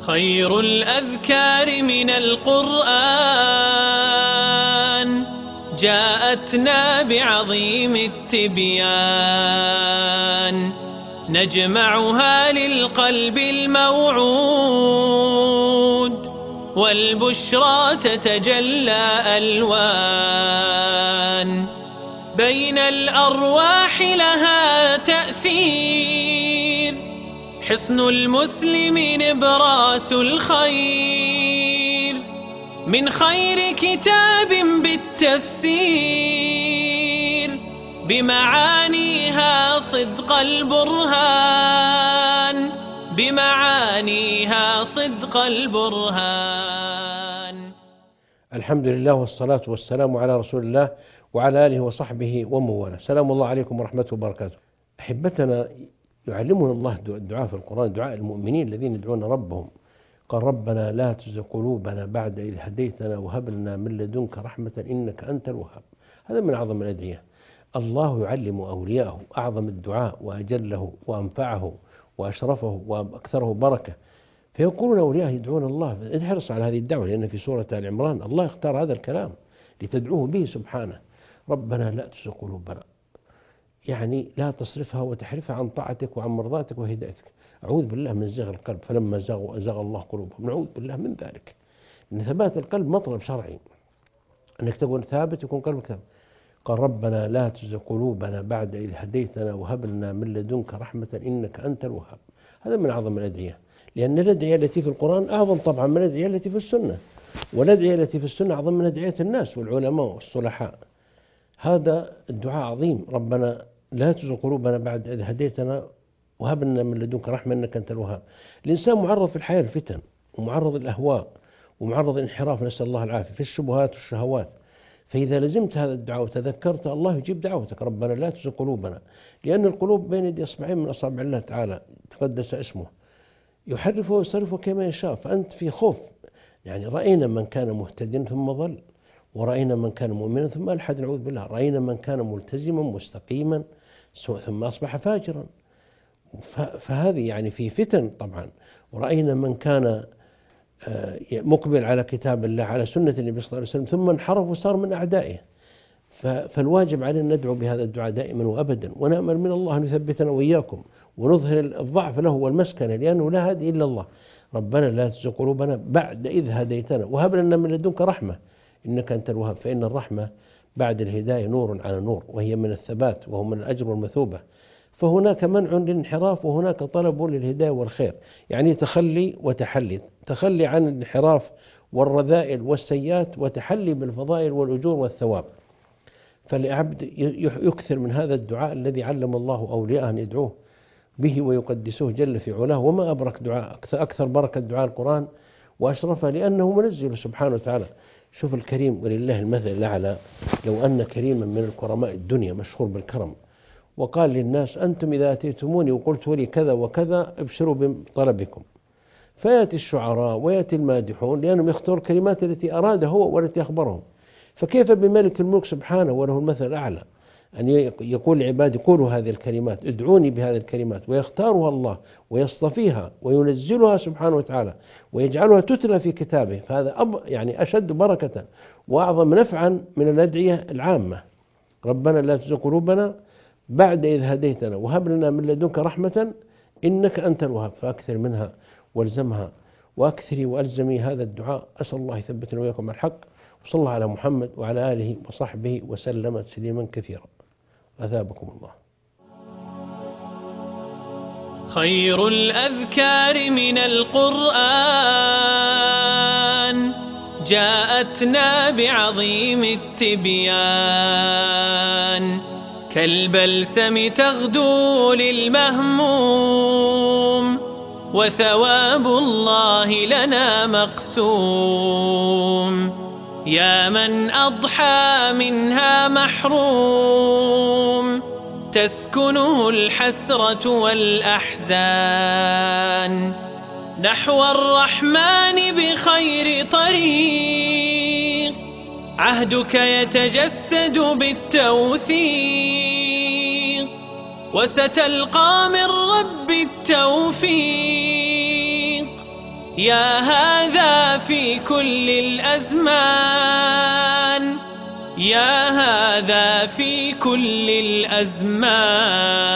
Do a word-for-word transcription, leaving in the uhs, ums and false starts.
خير الأذكار من القرآن جاءتنا بعظيم التبيان، نجمعها للقلب الموعود، والبشرى تتجلى ألوان، بين الأرواح لها تأثير، حصن المسلم نبراس الخير، من خير كتاب بالتفسير، بمعانيها صدق البرهان، بمعانيها صدق البرهان. الحمد لله والصلاة والسلام على رسول الله وعلى آله وصحبه ومن والاه. سلام الله عليكم ورحمة وبركاته. أحبتنا، يعلمنا الله الدعاء في القرآن، دعاء المؤمنين الذين يدعون ربهم. قال: ربنا لا تزغ قلوبنا بعد إذ هديتنا وهب لنا من لدنك رحمة إنك أنت الوهاب. هذا من أعظم الأدعية. الله يعلم أولياءه أعظم الدعاء وأجله وأنفعه وأشرفه وأكثره بركة، فيقولون أولياء يدعون الله. احرص على هذه الدعوة، لأن في سورة آل عمران الله اختار هذا الكلام لتدعوه به سبحانه. ربنا لا تزغ قلوبنا، يعني لا تصرفها وتحرفها عن طاعتك وعن مرضاتك وهدايتك. أعوذ بالله من زيغ القلب، فلما زاغوا أزاغ الله قلوبهم. نعوذ بالله من ذلك، إن ثبات القلب مطلب شرعي، أنك تكون ثابت يكون قلبك ثابت. قال: ربنا لا تزغ قلوبنا بعد إذ هديتنا وهب لنا من لدنك رحمة إنك أنت الوهاب. هذا من أعظم الأدعية، لأن الأدعية التي في القرآن أعظم طبعا من الأدعية التي في السنة، والأدعية التي في السنة أعظم من أدعية الناس والعلماء والصلحاء. هذا الدعاء عظيم. ربنا لا تزغ قلوبنا بعد إذ هديتنا وهب لنا من لدنك رحمة إنك أنت الوهاب. الإنسان معرض في الحياة الفتن، ومعرض الأهواء، ومعرض الانحراف، نسأل الله العافية، في الشبهات والشهوات. فإذا لزمت هذا الدعاء وتذكرت، الله يجيب دعوتك. ربنا لا تزغ قلوبنا، لأن القلوب بين يدي أصبعين من أصابع الله تعالى تقدس اسمه، يحرفه ويصرفه كما يشاء. فأنت في خوف. يعني رأينا من كان مهتديا ثم ضل، ورأينا من كان مؤمنا ثم ألحد، نعوذ بالله. رأينا من كان ملتزما مستقيما ثم أصبح فاجرا. فهذه يعني في فتن طبعا. ورأينا من كان مقبل على كتاب الله على سنة النبي صلى الله عليه وسلم ثم انحرف وصار من أعدائه. فالواجب علينا ندعو بهذا الدعاء دائما وأبدا، ونأمل من الله أن يثبتنا وإياكم، ونظهر الضعف له والمسكنة، لأنه لا هادي إلا الله. ربنا لا تزغ قلوبنا بعد إذ هديتنا وهب لنا من لدنك رحمة إنك أنت الوهاب. فإن الرحمة بعد الهداية نور على نور، وهي من الثبات وهو من الأجر والمثوبة. فهناك منع للانحراف، وهناك طلب للهداية والخير، يعني تخلي وتحلي، تخلي عن الانحراف والرذائل والسيئات، وتحلي بالفضائل والأجور والثواب. فالعبد يكثر من هذا الدعاء الذي علم الله أولياءه أن يدعوه به ويقدسوه جل في علاه. وما أبرك دعاء، أكثر بركة دعاء القرآن وأشرفه، لأنه منزل سبحانه وتعالى. شوف الكريم ولله المثل الأعلى. لو أن كريما من الكرماء الدنيا مشهور بالكرم وقال للناس: أنتم إذا أتيتموني وقلت لي كذا وكذا ابشروا بطلبكم، فيأتي الشعراء ويأتي المادحون، لأنهم يختاروا الكلمات التي أرادها هو والتي أخبرهم. فكيف بملك الملك سبحانه وله المثل الأعلى أن يقول لعباده: قولوا هذه الكلمات، ادعوني بهذه الكلمات، ويختارها الله ويصطفيها وينزلها سبحانه وتعالى ويجعلها تتلى في كتابه. فهذا أب يعني أشد بركة وأعظم نفعا من الأدعية العامة. ربنا لا تزغ قلوبنا بعد إذ هديتنا وهب لنا من لدنك رحمة إنك أنت الوهاب. فأكثر منها والزمها، وأكثري وألزمي هذا الدعاء. أسأل الله يثبتنا وإياكم على الحق، وصلى الله على محمد وعلى آله وصحبه وسلم تسليما كثيرا. أثابكم الله. خير الأذكار من القرآن جاءتنا بعظيم التبيان، كالبلسم تغدو للمهموم، وثواب الله لنا مقسوم. يا من أضحى منها محروم، تسكنه الحسرة والأحزان، نحو الرحمن بخير طريق، عهدك يتجسد بالتوثيق، وستلقى من رب التوفيق، يا هذا في كل الأزمان، يا هذا في كل الأزمان.